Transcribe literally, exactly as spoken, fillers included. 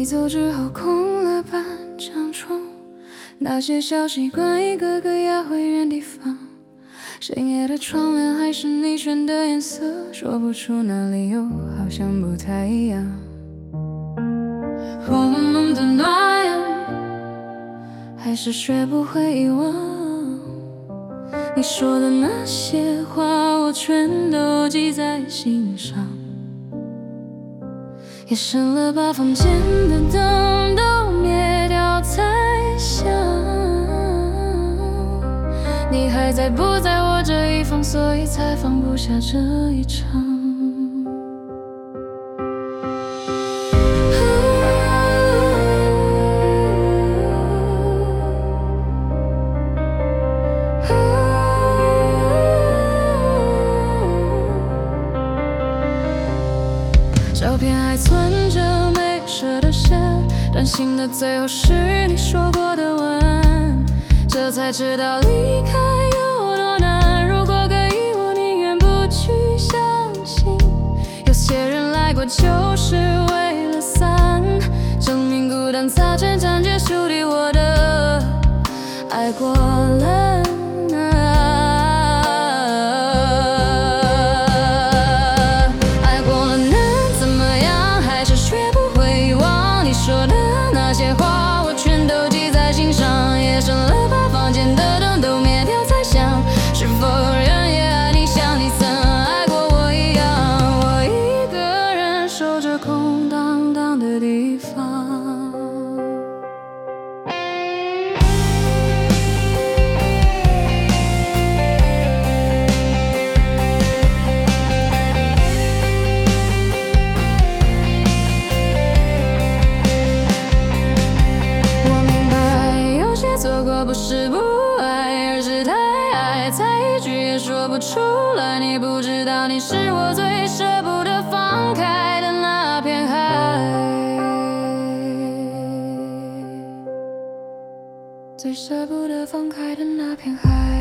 走之后空了半张床，那些小习惯一个个压回原地放。深夜的窗帘还是你选的颜色，说不出哪里又好像不太一样。我们的暖阳还是学不会遗忘，你说的那些话我全都记在心上。夜深了，把房间的灯都灭掉才想，你还在不在我这一方，所以才放不下这一场。照片还存着没舍得写，短信的最后是你说过的晚安，这才知道离开有多难。如果可以，我宁愿不去相信，有些人来过就是为了散，证明孤单擦肩斩结束离我的爱过了。不是不爱，而是太爱，才一句也说不出来。你不知道，你是我最舍不得放开的那片海，最舍不得放开的那片海。